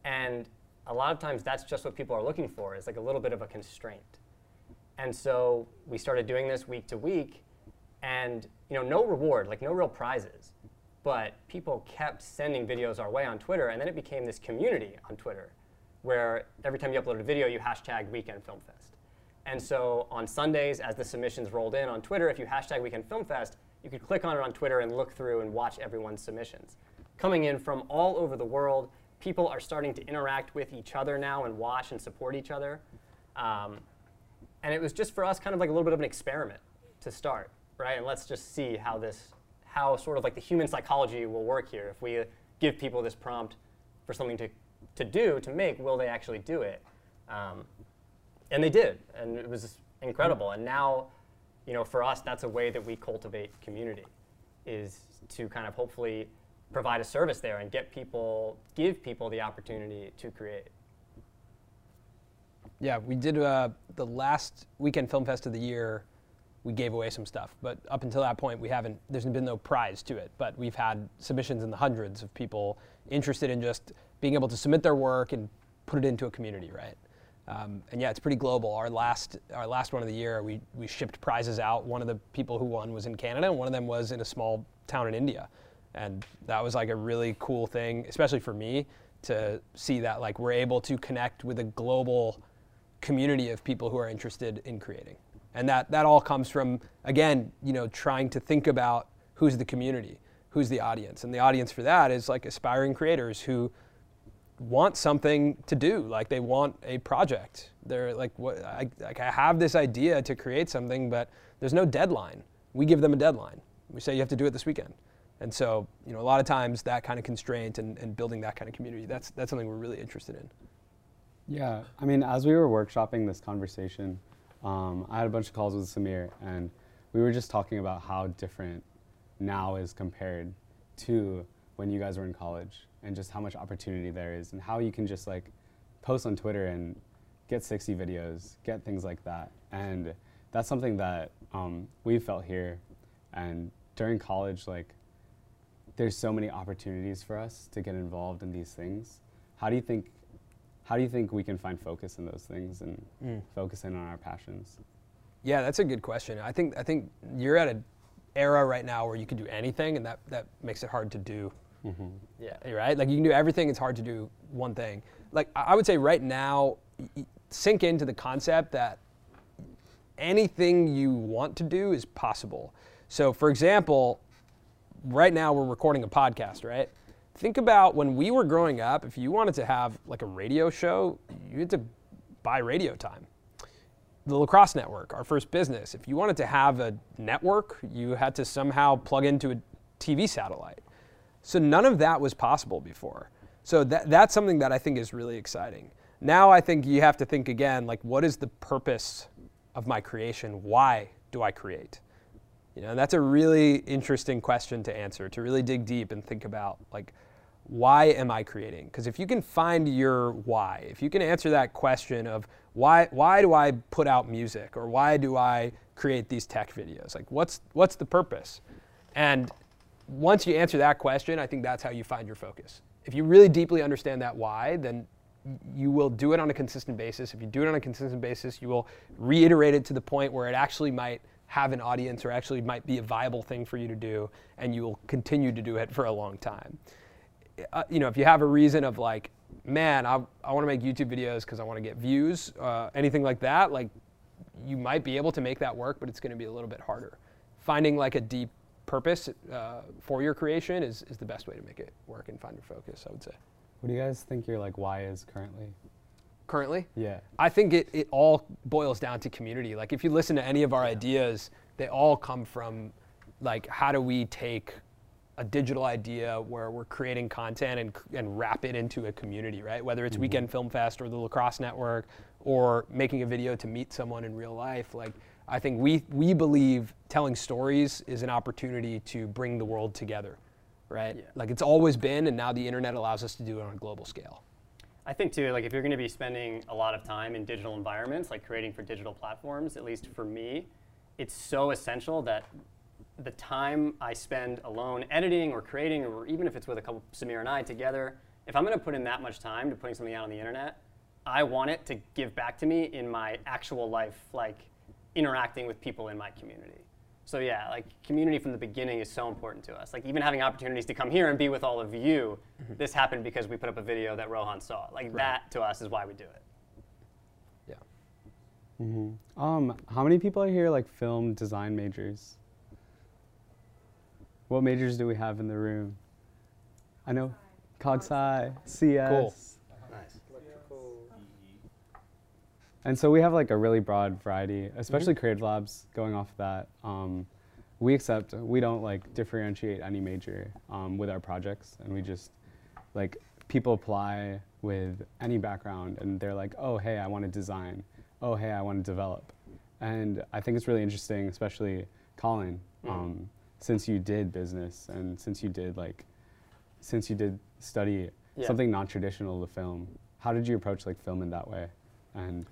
And a lot of times that's just what people are looking for, is like a little bit of a constraint. And so we started doing this week to week, and you know, no reward, like no real prizes. But people kept sending videos our way on Twitter, and then it became this community on Twitter, where every time you upload a video, you hashtag Weekend Film Fest. And so on Sundays, as the submissions rolled in on Twitter, if you hashtag Weekend Film Fest, you could click on it on Twitter and look through and watch everyone's submissions. Coming in from all over the world, people are starting to interact with each other now and watch and support each other. Um, and it was just for us kind of like a little bit of an experiment to start, right? And let's just see how this, how sort of like the human psychology will work here. If we give people this prompt for something to, to do, to make, will they actually do it? Um, and they did, and it was incredible. And now, you know, for us, that's a way that we cultivate community, is to kind of hopefully provide a service there and get people, give people the opportunity to create. Yeah, we did uh, the last Weekend Film Fest of the year. We gave away some stuff, but up until that point, we haven't. There's been no prize to it, but we've had submissions in the hundreds of people interested in just being able to submit their work and put it into a community, right? Um, and yeah, it's pretty global. Our last, our last one of the year, we we shipped prizes out. One of the people who won was in Canada, and one of them was in a small town in India, and that was like a really cool thing, especially for me, to see that like we're able to connect with a global community of people who are interested in creating. And that, that all comes from, again, you know, trying to think about who's the community, who's the audience. And the audience for that is like aspiring creators who want something to do, like they want a project. They're like, what, I, like I have this idea to create something, but there's no deadline. We give them a deadline. We say you have to do it this weekend. And so, you know, a lot of times that kind of constraint and, and building that kind of community, that's, that's something we're really interested in. Yeah, I mean, as we were workshopping this conversation, um, I had a bunch of calls with Samir, and we were just talking about how different now is compared to when you guys were in college, and just how much opportunity there is, and how you can just like post on Twitter and get sixty videos, get things like that. And that's something that um, we felt here. And during college, like, there's so many opportunities for us to get involved in these things. How do you think How do you think we can find focus in those things and mm. focus in on our passions? Yeah, that's a good question. I think I think you're at an era right now where you can do anything, and that, that makes it hard to do. Mm-hmm. Yeah, right? Like you can do everything, it's hard to do one thing. Like I would say right now, y- sink into the concept that anything you want to do is possible. So for example, right now we're recording a podcast, right? Think about when we were growing up, if you wanted to have like a radio show, you had to buy radio time. The Lacrosse Network, our first business, if you wanted to have a network, you had to somehow plug into a T V satellite. So none of that was possible before. So that, that's something that I think is really exciting. Now I think you have to think again, like what is the purpose of my creation? Why do I create? You know, and that's a really interesting question to answer, to really dig deep and think about, like, why am I creating? Because if you can find your why, if you can answer that question of why why do I put out music, or why do I create these tech videos? Like, what's what's the purpose? And once you answer that question, I think that's how you find your focus. If you really deeply understand that why, then you will do it on a consistent basis. If you do it on a consistent basis, you will reiterate it to the point where it actually might have an audience, or actually might be a viable thing for you to do, and you will continue to do it for a long time. Uh, you know, if you have a reason of like, man, I, I want to make YouTube videos because I want to get views, uh, anything like that, like you might be able to make that work, but it's going to be a little bit harder. Finding like a deep purpose uh, for your creation is, is the best way to make it work and find your focus, I would say. What do you guys think your like why is currently? Currently? Yeah. I think it, it all boils down to community. Like if you listen to any of our ideas, they all come from like, how do we take a digital idea where we're creating content and, and wrap it into a community, right? Whether it's mm-hmm. Weekend Film Fest or the Lacrosse Network, or making a video to meet someone in real life. Like, I think we, we believe telling stories is an opportunity to bring the world together, right? Yeah. Like it's always been, and now the internet allows us to do it on a global scale. I think too, like if you're going to be spending a lot of time in digital environments, like creating for digital platforms, at least for me, it's so essential that the time I spend alone editing or creating, or even if it's with a couple, Samir and I together, if I'm going to put in that much time to putting something out on the internet, I want it to give back to me in my actual life, like interacting with people in my community. So yeah, like community from the beginning is so important to us. Like even having opportunities to come here and be with all of you, mm-hmm. this happened because we put up a video that Rohan saw. Like right. that to us is why we do it. Yeah. Mm-hmm. Um, how many people are here like film design majors? What majors do we have in the room? I know, Cog Sci, C S. Cool. Nice. And so we have like a really broad variety, especially mm-hmm. Creative Labs. Going off of that, um, we accept, we don't like differentiate any major um, with our projects, and we just like people apply with any background, and they're like, oh hey, I want to design. Oh hey, I want to develop. And I think it's really interesting, especially Colin, mm-hmm. um, since you did business and since you did like, since you did study yeah. something non-traditional to film. How did you approach like film in that way? And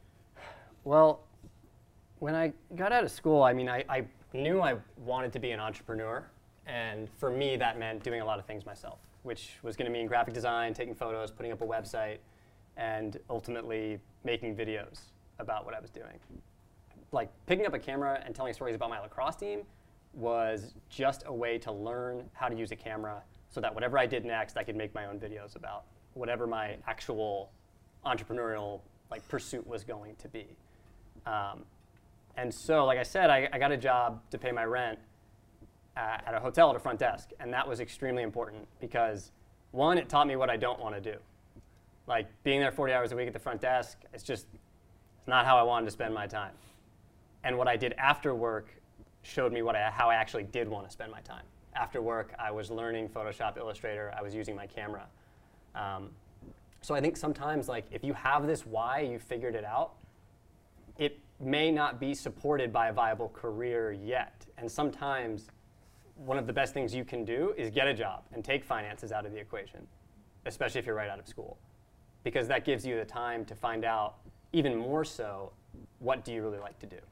well, when I got out of school, I mean, I, I knew I wanted to be an entrepreneur. And for me, that meant doing a lot of things myself, which was going to mean graphic design, taking photos, putting up a website, and ultimately making videos about what I was doing. Like picking up a camera and telling stories about my lacrosse team was just a way to learn how to use a camera so that whatever I did next, I could make my own videos about whatever my actual entrepreneurial like pursuit was going to be. Um, and so, like I said, I, I got a job to pay my rent uh, at a hotel at a front desk, and that was extremely important because, one, it taught me what I don't want to do. Like being there forty hours a week at the front desk, it's just it's not how I wanted to spend my time. And what I did after work showed me what I, how I actually did want to spend my time. After work, I was learning Photoshop, Illustrator, I was using my camera. Um, so I think sometimes, like, if you have this why, you figured it out, it may not be supported by a viable career yet. And sometimes one of the best things you can do is get a job and take finances out of the equation, especially if you're right out of school. Because that gives you the time to find out, even more so, what do you really like to do?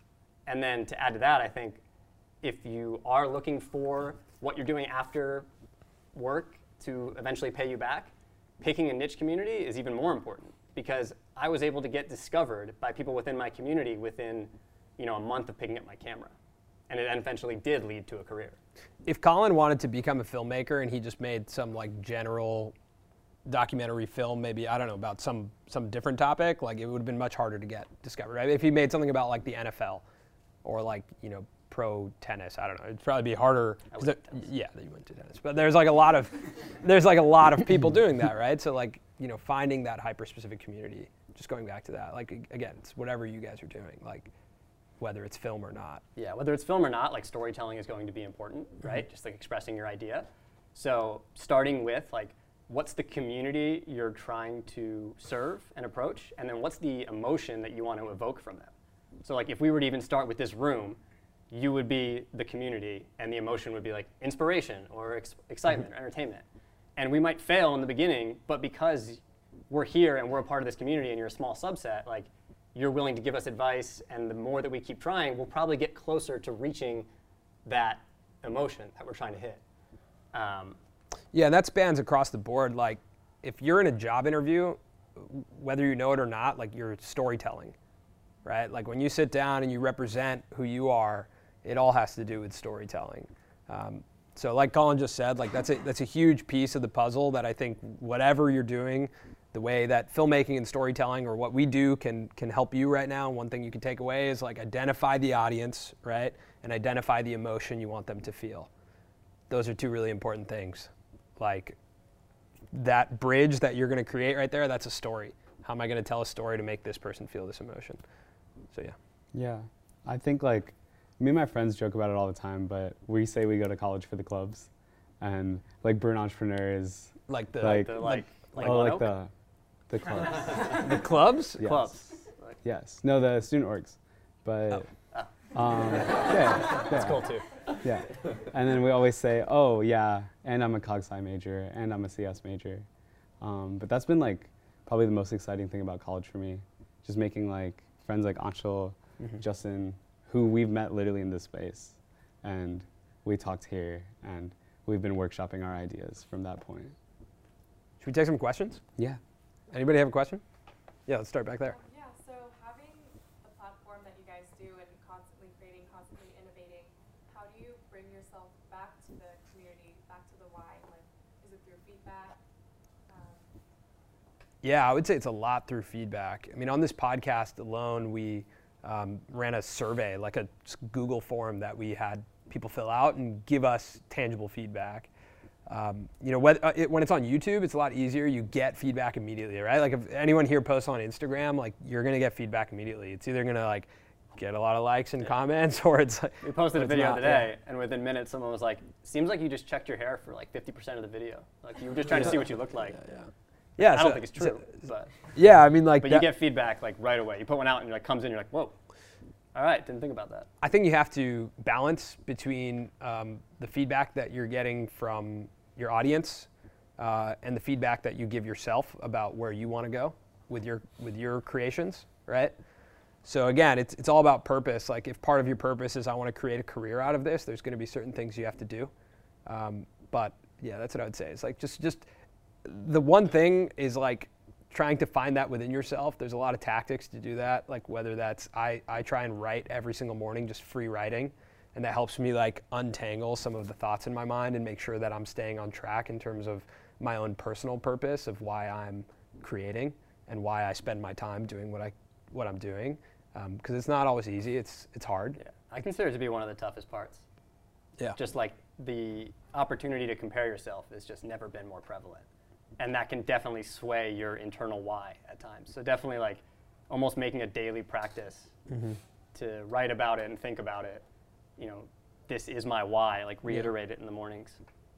And then to add to that, I think if you are looking for what you're doing after work to eventually pay you back, picking a niche community is even more important, because I was able to get discovered by people within my community within, you know, a month of picking up my camera. And it eventually did lead to a career. If Colin wanted to become a filmmaker and he just made some like general documentary film, maybe, I don't know, about some some different topic, like it would have been much harder to get discovered, right? If he made something about like the N F L or like, you know, pro tennis, I don't know, it'd probably be harder. There, yeah, you went to tennis, but there's like a lot of, there's like a lot of people doing that, right? So like, you know, finding that hyper-specific community, just going back to that, like again, it's whatever you guys are doing, like whether it's film or not. Yeah, whether it's film or not, like storytelling is going to be important, right? Mm-hmm. Just like expressing your idea. So starting with like, what's the community you're trying to serve and approach, and then what's the emotion that you want to evoke from them? So like if we were to even start with this room, you would be the community, and the emotion would be like inspiration or ex excitement mm-hmm. or entertainment. And we might fail in the beginning, but because we're here and we're a part of this community and you're a small subset, like you're willing to give us advice, and the more that we keep trying, we'll probably get closer to reaching that emotion that we're trying to hit. Um, Yeah, and that spans across the board. Like, if you're in a job interview, whether you know it or not, like you're storytelling, right? Like when you sit down and you represent who you are, it all has to do with storytelling. Um, so like Colin just said, like that's a, that's a huge piece of the puzzle that I think whatever you're doing, the way that filmmaking and storytelling or what we do can, can help you right now. One thing you can take away is like identify the audience, right? And identify the emotion you want them to feel. Those are two really important things. Like that bridge that you're going to create right there, that's a story. How am I going to tell a story to make this person feel this emotion? So yeah. Yeah, I think like me and my friends joke about it all the time, but we say we go to college for the clubs, and like Burn Entrepreneur is like the like, the, like, like, oh, like like the the clubs. The clubs? Yes. Clubs. Yes. No, the student orgs, but Oh. um, yeah, yeah, That's cool too. Yeah, and then we always say, oh yeah, and I'm a Cog Sci major, and I'm a C S major, um, but that's been like probably the most exciting thing about college for me, just making like friends like Anshul, mm-hmm. Justin, who we've met literally in this space, and we talked here, and we've been workshopping our ideas from that point. Should we take some questions? Yeah. Anybody have a question? Yeah, let's start back there. Um, yeah, so having the platform that you guys do and constantly creating, constantly innovating, how do you bring yourself back to the community, back to the why? Like, is it through feedback? Um, Yeah, I would say it's a lot through feedback. I mean, on this podcast alone, we um, ran a survey, like a s- Google form that we had people fill out and give us tangible feedback. Um, you know, whether, uh, it, when it's on YouTube, it's a lot easier. You get feedback immediately, right? Like if anyone here posts on Instagram, like you're gonna get feedback immediately. It's either gonna like get a lot of likes and comments, or it's like We posted a it's video not, today, and within minutes, someone was like, "Seems like you just checked your hair for like fifty percent of the video. Like you were just trying to see what you looked like." Yeah, yeah. I so- don't think it's so- true, but yeah, I mean, like but that- you get feedback like right away. You put one out, and it like comes in, you're like, "Whoa, all right, didn't think about that." I think you have to balance between um, the feedback that you're getting from your audience uh, and the feedback that you give yourself about where you want to go with your with your creations, right? So again, it's it's all about purpose. Like if part of your purpose is I want to create a career out of this, there's going to be certain things you have to do. Um, but yeah, that's what I would say. It's like just just the one thing is like trying to find that within yourself. There's a lot of tactics to do that. Like whether that's I, I try and write every single morning, just free writing. And that helps me like untangle some of the thoughts in my mind and make sure that I'm staying on track in terms of my own personal purpose of why I'm creating and why I spend my time doing what I what I'm doing. Because um, it's not always easy. It's it's hard. Yeah, I consider it to be one of the toughest parts. Yeah. Just like the opportunity to compare yourself has just never been more prevalent. And that can definitely sway your internal why at times. So definitely like almost making a daily practice Mm-hmm. to write about it and think about it. You know, this is my why, like reiterate it in the mornings.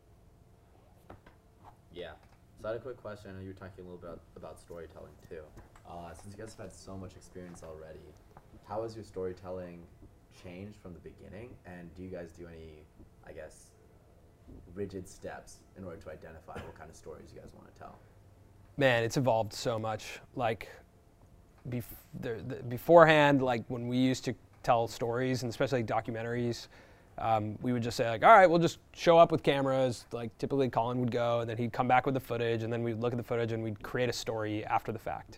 Yeah. So I had a quick question. I know you were talking a little bit about storytelling too. Uh, since you guys have had so much experience already, how has your storytelling changed from the beginning? And do you guys do any, I guess, rigid steps in order to identify what kind of stories you guys want to tell? Man, it's evolved so much. Like bef- the, the, beforehand, like when we used to tell stories, and especially documentaries, um, we would just say like, all right, we'll just show up with cameras. Like typically Colin would go, and then he'd come back with the footage, and then we'd look at the footage and we'd create a story after the fact.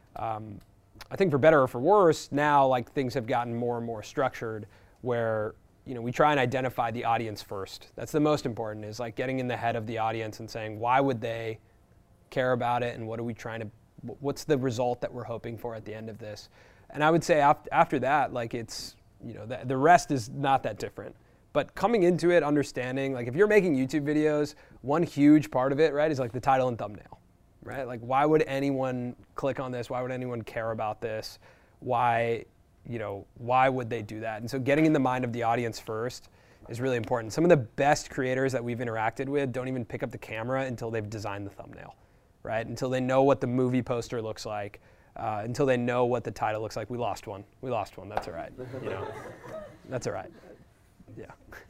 Um, I think for better or for worse, now like things have gotten more and more structured, where you know we try and identify the audience first. That's the most important. Is like getting in the head of the audience and saying why would they care about it, and what are we trying to, what's the result that we're hoping for at the end of this. And I would say after, after that, like it's, you know, the, the rest is not that different. But coming into it, understanding, like if you're making YouTube videos, one huge part of it, right, is like the title and thumbnail, right? Like why would anyone click on this? Why would anyone care about this? Why, you know, why would they do that? And so getting in the mind of the audience first is really important. Some of the best creators that we've interacted with don't even pick up the camera until they've designed the thumbnail, right? Until they know what the movie poster looks like. Uh, until they know what the title looks like. We lost one. We lost one. That's all right. You know, that's all right. Yeah.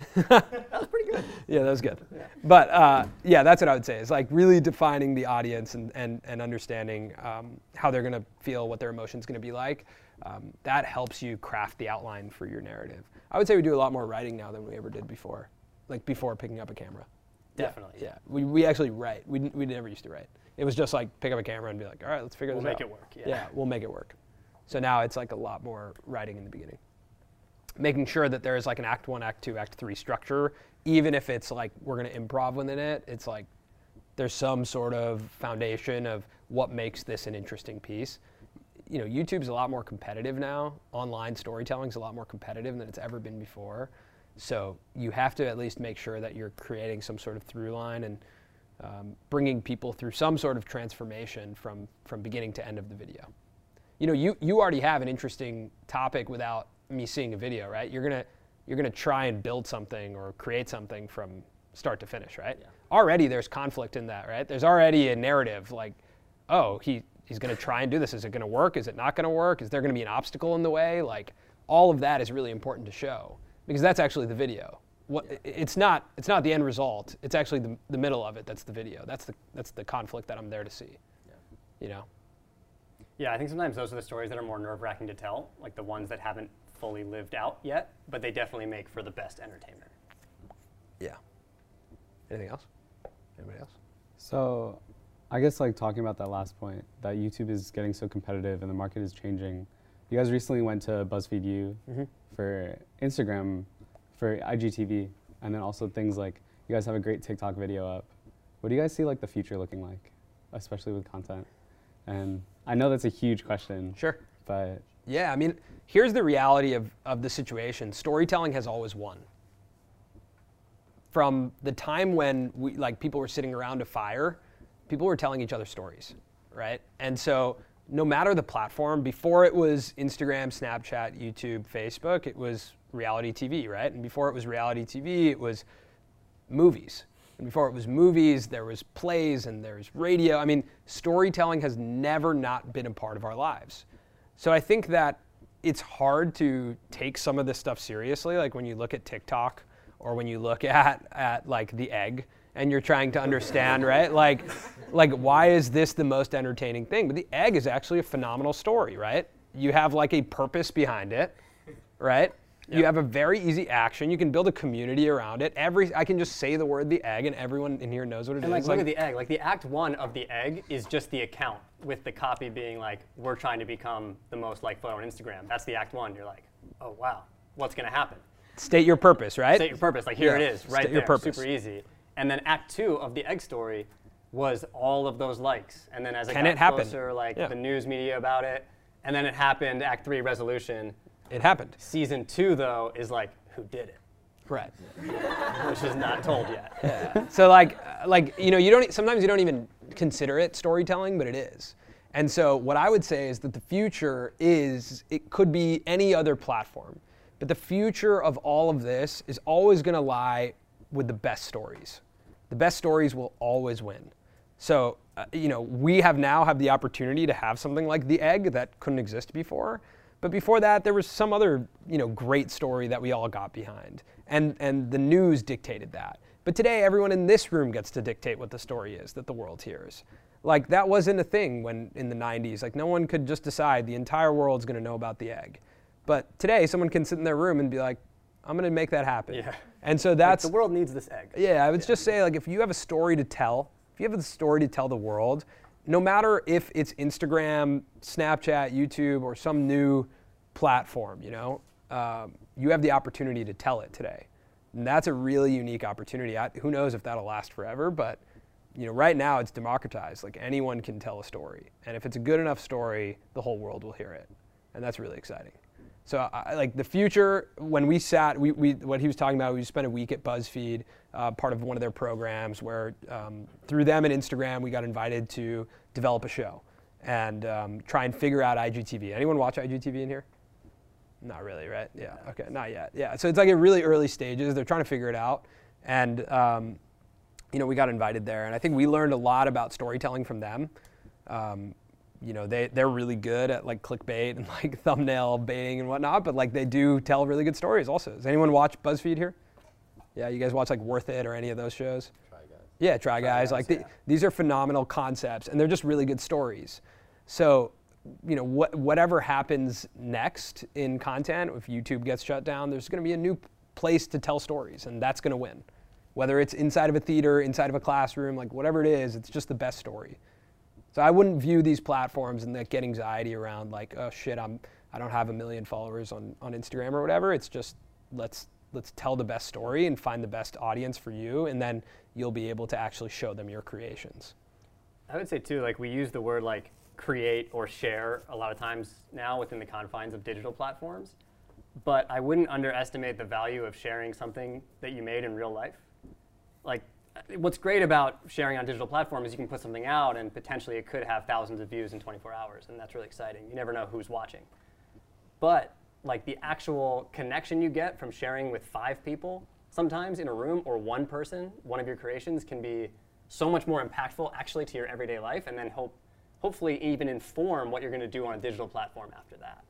That was pretty good. Yeah, that was good. Yeah. But uh, yeah, that's what I would say. Is like really defining the audience and and, and understanding um, how they're gonna feel, what their emotion's gonna be like. Um, that helps you craft the outline for your narrative. I would say we do a lot more writing now than we ever did before, like before picking up a camera. Definitely. Yeah. yeah. We we actually write. We we never used to write. It was just like pick up a camera and be like, all right, let's figure We'll this make out. it work. Yeah. Yeah, we'll make it work. So now it's like a lot more writing in the beginning. Making sure that there is like an act one, act two, act three structure, even if it's like we're gonna improv within it, it's like there's some sort of foundation of what makes this an interesting piece. You know, YouTube's a lot more competitive now. Online storytelling's a lot more competitive than it's ever been before. So you have to at least make sure that you're creating some sort of through line and um, bringing people through some sort of transformation from, from beginning to end of the video. You know, you, you already have an interesting topic without me seeing a video, right? You're gonna, you're gonna try and build something or create something from start to finish, right? Yeah. Already there's conflict in that, right? There's already a narrative like, oh, he, he's gonna try and do this. Is it gonna work? Is it not gonna work? Is there gonna be an obstacle in the way? Like, all of that is really important to show because that's actually the video. What, yeah. It's not, it's not the end result. It's actually the, the middle of it. That's the video. That's the, that's the conflict that I'm there to see. Yeah. You know? Yeah, I think sometimes those are the stories that are more nerve-wracking to tell, like the ones that haven't fully lived out yet, but they definitely make for the best entertainment. Yeah. Anything else? Anybody else? So I guess like talking about that last point, that YouTube is getting so competitive and the market is changing. You guys recently went to BuzzFeed U Mm-hmm. for Instagram, for I G T V, and then also things like you guys have a great TikTok video up. What do you guys see like the future looking like, especially with content? And I know that's a huge question. Sure. But Yeah, I mean, here's the reality of, of the situation. Storytelling has always won. From the time when we, like people were sitting around a fire, people were telling each other stories, right? And so no matter the platform, before it was Instagram, Snapchat, YouTube, Facebook, it was reality T V, right? And before it was reality T V, it was movies. And before it was movies, there was plays and there's radio. I mean, storytelling has never not been a part of our lives. So I think that it's hard to take some of this stuff seriously, like when you look at TikTok or when you look at, at like The Egg and you're trying to understand, right? Like, like why is this the most entertaining thing? But The Egg is actually a phenomenal story, right? You have like a purpose behind it, right? You Yep. have a very easy action. You can build a community around it. Every I can just say the word The Egg and everyone in here knows what it And is. like, look at the egg. Like the act one of the egg is just the account with the copy being like, we're trying to become the most liked photo on Instagram. That's the act one. You're like, oh wow, what's gonna happen? State your purpose, right? State your purpose. Like here Yeah. it is, right State there. your purpose. Super easy. And then act two of the egg story was all of those likes. And then as it Can got it happen? closer, like Yeah. the news media about it. And then it happened. Act three resolution. It happened. Season two though is like, who did it? Right. Which is not told yet. So like, uh, like you know, you don't. Sometimes you don't even consider it storytelling, but it is. And so what I would say is that the future is it could be any other platform, but the future of all of this is always going to lie with the best stories. The best stories will always win. So uh, you know, we have now have the opportunity to have something like The Egg that couldn't exist before. But before that, there was some other, you know, great story that we all got behind, and and the news dictated that. But today, everyone in this room gets to dictate what the story is that the world hears. Like that wasn't a thing when in the nineties. Like no one could just decide the entire world's going to know about The Egg. But today, someone can sit in their room and be like, "I'm going to make that happen." Yeah. And so that's Like, the world needs this egg. yeah. I would just say like if you have a story to tell, if you have a story to tell the world. No matter if it's Instagram, Snapchat, YouTube, or some new platform, you know, um, you have the opportunity to tell it today. And that's a really unique opportunity. I, who knows if that'll last forever, but you know, right now it's democratized. Like anyone can tell a story. And if it's a good enough story, the whole world will hear it. And that's really exciting. So I, like the future, when we sat, we, we, what he was talking about, we spent a week at BuzzFeed, uh, part of one of their programs where um, through them and Instagram, we got invited to develop a show and um, try and figure out I G T V. Anyone watch I G T V in here? Not really, right? Yeah, okay, not yet. Yeah, so it's like at really early stages. They're trying to figure it out. And, um, you know, we got invited there. And I think we learned a lot about storytelling from them. Um, you know, they, they're really good at like clickbait and like thumbnail baiting and whatnot, but like they do tell really good stories also. Does anyone watch BuzzFeed here? Yeah, you guys watch like Worth It or any of those shows? Try guys. Yeah, Try Guys. Guys, Like the, yeah. these are phenomenal concepts and they're just really good stories. So, you know, what, whatever happens next in content, if YouTube gets shut down, there's going to be a new place to tell stories and that's going to win. Whether it's inside of a theater, inside of a classroom, like whatever it is, it's just the best story. So I wouldn't view these platforms and like get anxiety around like, oh shit, I'm I don't have a million followers on, on Instagram or whatever. It's just let's let's tell the best story and find the best audience for you, and then you'll be able to actually show them your creations. I would say too, like we use the word like create or share a lot of times now within the confines of digital platforms, but I wouldn't underestimate the value of sharing something that you made in real life. Like what's great about sharing on digital platforms is you can put something out and potentially it could have thousands of views in twenty-four hours, and that's really exciting. You never know who's watching. But like the actual connection you get from sharing with five people sometimes in a room or one person, one of your creations can be so much more impactful actually to your everyday life, and then hope, hopefully even inform what you're going to do on a digital platform after that.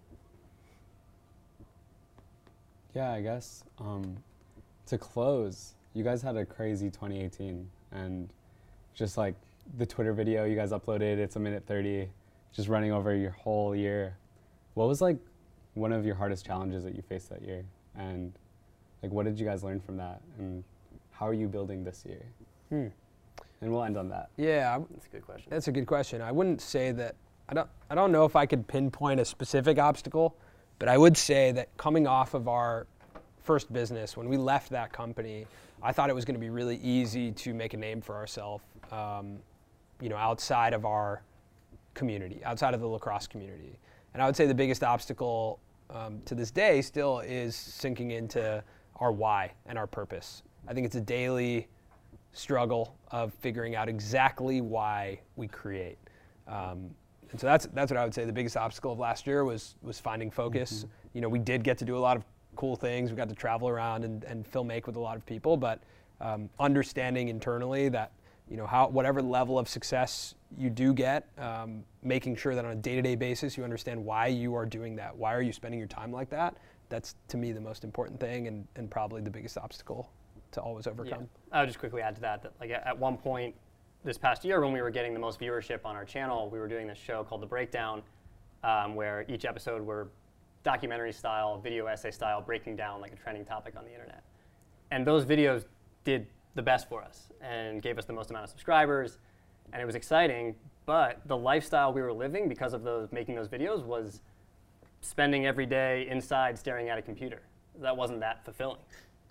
Yeah, I guess um, to close, you guys had a crazy twenty eighteen, and just like the Twitter video you guys uploaded, it's a minute thirty, just running over your whole year. What was like one of your hardest challenges that you faced that year, and like what did you guys learn from that, and how are you building this year? Hmm. And we'll end on that. Yeah, I- That's a good question. that's a good question. I wouldn't say that, I don't, I don't know if I could pinpoint a specific obstacle, but I would say that coming off of our first business, when we left that company, I thought it was going to be really easy to make a name for ourselves, um, you know, outside of our community, outside of the lacrosse community. And I would say the biggest obstacle um, to this day still is sinking into our why and our purpose. I think it's a daily struggle of figuring out exactly why we create. Um, and so that's that's what I would say the biggest obstacle of last year was was finding focus. Mm-hmm. You know, we did get to do a lot of cool things. We got to travel around and, and filmmake with a lot of people, but um, understanding internally that, you know, how whatever level of success you do get, um, making sure that on a day-to-day basis you understand why you are doing that. Why are you spending your time like that? That's, to me, the most important thing and, and probably the biggest obstacle to always overcome. Yeah. I would just quickly add to that that like at, at one point this past year when we were getting the most viewership on our channel, we were doing this show called The Breakdown, um, where each episode were documentary style, video essay style, breaking down like a trending topic on the internet. And those videos did the best for us and gave us the most amount of subscribers, and it was exciting, but the lifestyle we were living because of those making those videos was spending every day inside staring at a computer. That wasn't that fulfilling.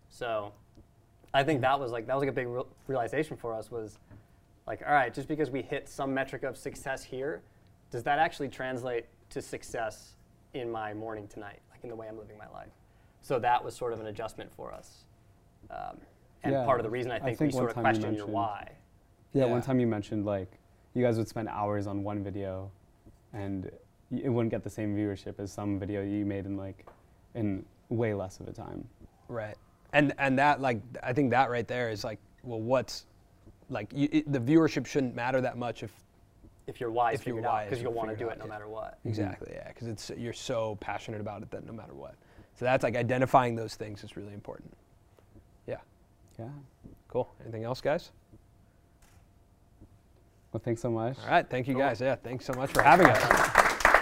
So I think that was like that was like a big re- realization for us was like, all right, just because we hit some metric of success here, does that actually translate to success in my morning tonight, like in the way I'm living my life? So that was sort of an adjustment for us. Um, and Yeah, part of the reason I I think, think we one sort of time you question your mentioned- why. Yeah, Yeah. one time you mentioned like you guys would spend hours on one video and y- it wouldn't get the same viewership as some video you made in like in way less of a time. Right. And and that like I think that right there is like, well, what's like you, it, the viewership shouldn't matter that much if If your why is If your figured why out, because is you'll want to figured do out, it no yeah. matter what. exactly yeah because it's you're so passionate about it that no matter what. So that's like identifying those things is really important. Yeah. Yeah. Cool. Anything else, guys? Well, thanks so much. All right. Thank you, guys. Yeah. Thanks so much for having us.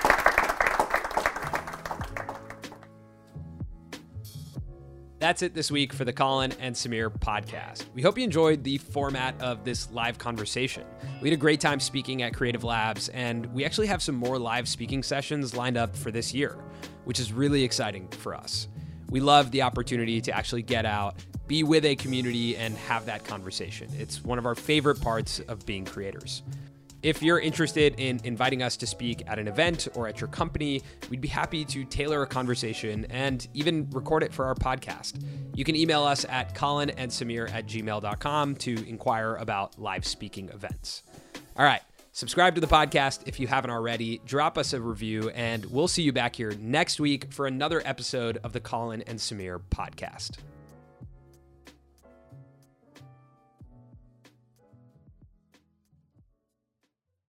That's it this week for the Colin and Samir podcast. We hope you enjoyed the format of this live conversation. We had a great time speaking at Creative Labs, and we actually have some more live speaking sessions lined up for this year, which is really exciting for us. We love the opportunity to actually get out, be with a community, and have that conversation. It's one of our favorite parts of being creators. If you're interested in inviting us to speak at an event or at your company, we'd be happy to tailor a conversation and even record it for our podcast. You can email us at colin and samir at gmail dot com to inquire about live speaking events. All right, subscribe to the podcast if you haven't already, drop us a review, and we'll see you back here next week for another episode of the Colin and Samir podcast.